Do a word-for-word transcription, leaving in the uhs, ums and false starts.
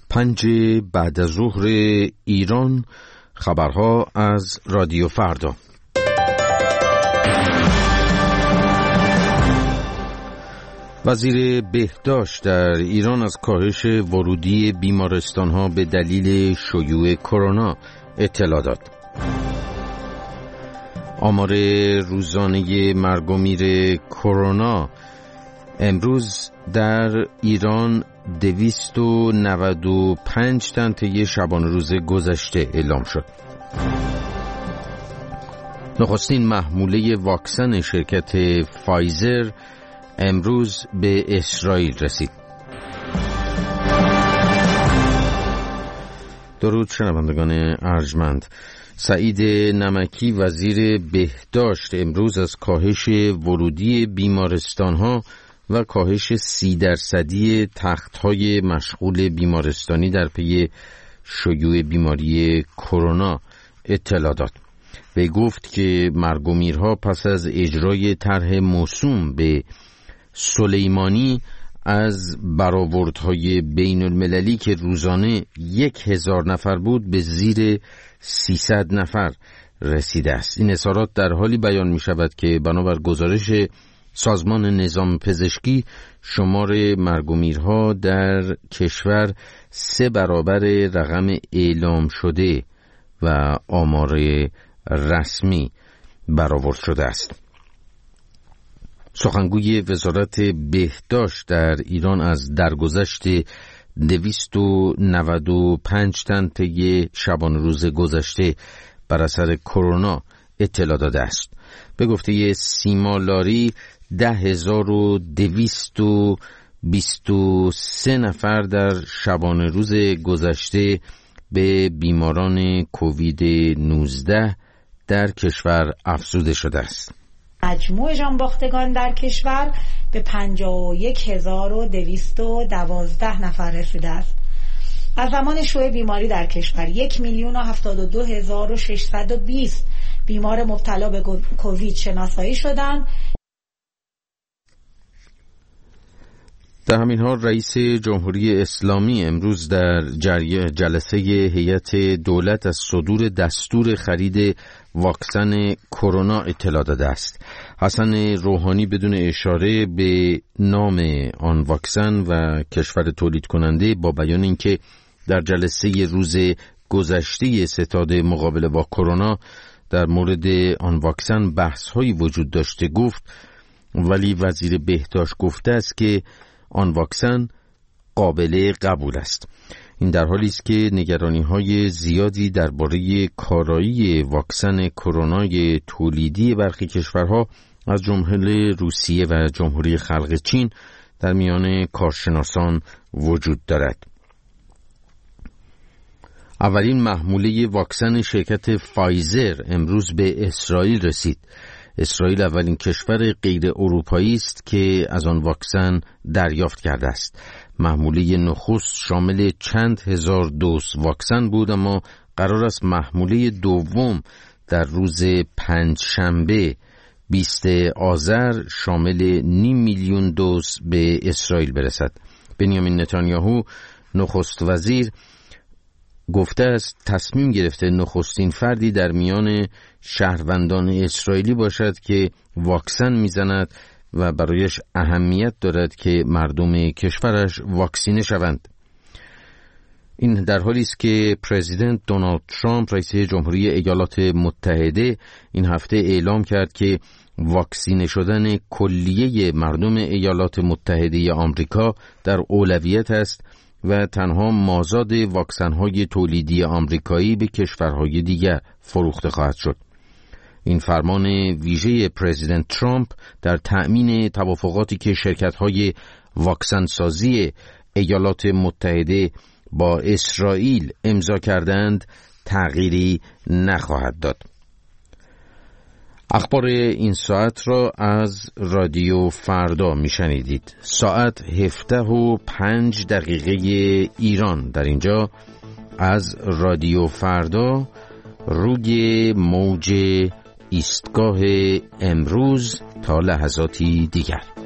پنج بعد از ظهر ایران، خبرها از رادیو فردا. وزیر بهداشت در ایران از کاهش ورودی بیمارستان‌ها به دلیل شیوع کرونا اطلاع داد. آمار روزانه مرگ و میر کرونا امروز در ایران دویست و نود و پنج تن طی شبانه روز گذشته اعلام شد. نخستین محموله واکسن شرکت فایزر امروز به اسرائیل رسید. درود شنوندگان ارجمند. سعید نمکی وزیر بهداشت امروز از کاهش ورودی بیمارستان‌ها و کاهش سی درصدی تخت‌های مشغول بیمارستانی در پی شیوع بیماری کرونا اطلاع داد. وی گفت که مرگ و میرها پس از اجرای طرح موسوم به سلیمانی از برآوردهای بین المللی که روزانه یک هزار نفر بود به زیر سیصد نفر رسیده است. این اظهارات در حالی بیان می شود که بنابر گزارش سازمان نظام پزشکی شمار مرگ و میرها در کشور سه برابر رقم اعلام شده و آمار رسمی برآورد شده است. سخنگوی وزارت بهداشت در ایران از درگذشت دویست و نود و پنج تن طی شبانه روز گذشته بر اثر کرونا اطلاع داده است. به گفته سیما لاری ده هزار و دویست و بیست و سه نفر در شبانه روز گذشته به بیماران کووید نوزده در کشور افزوده شده است. مجموع جانباختگان در کشور به پنجاه و یک هزار و دویست و دوازده نفر رسیده است. از زمان شیوع بیماری در کشور یک میلیون و هفتاد و دو هزار و ششصد و بیست بیمار مبتلا به کووید شناسایی شدند. در همین حال رئیس جمهوری اسلامی امروز در جلسه هیئت دولت از صدور دستور خرید واکسن کرونا اطلاع داده است. حسن روحانی بدون اشاره به نام آن واکسن و کشور تولید کننده با بیان اینکه در جلسه روز گذشته ستاد مقابله با کرونا در مورد آن واکسن بحث‌هایی وجود داشته گفت، ولی وزیر بهداشت گفته است که آن واکسن قابل قبول است. این در حالی است که نگرانی‌های زیادی درباره کارایی واکسن کرونای تولیدی برخی کشورها از جمله روسیه و جمهوری خلق چین در میان کارشناسان وجود دارد. اولین محموله واکسن شرکت فایزر امروز به اسرائیل رسید. اسرائیل اولین کشور غیر اروپایی است که از آن واکسن دریافت کرده است. محموله نخست شامل چند هزار دوز واکسن بود، اما قرار است محموله دوم در روز پنجشنبه بیست آذر شامل نیم میلیون دوز به اسرائیل برسد. بنیامین نتانیاهو نخست وزیر گفته است تصمیم گرفته نخستین فردی در میان شهروندان اسرائیلی باشد که واکسن میزند و برایش اهمیت دارد که مردم کشورش واکسینه شوند. این در حالی است که پرزیدنت دونالد ترامپ رئیس جمهوری ایالات متحده این هفته اعلام کرد که واکسینه شدن کلیه مردم ایالات متحده آمریکا در اولویت است و تنها مازاد واکسن‌های تولیدی آمریکایی به کشورهای دیگر فروخته خواهد شد. این فرمان ویژه پرزیدنت ترامپ در تأمین توافقاتی که شرکت‌های واکسن‌سازی ایالات متحده با اسرائیل امضا کردند تغییری نخواهد داد. اخبار این ساعت را از رادیو فردا میشنیدید. ساعت هفده و پنج دقیقه ایران در اینجا از رادیو فردا روی موج ایستگاه امروز تا لحظاتی دیگر.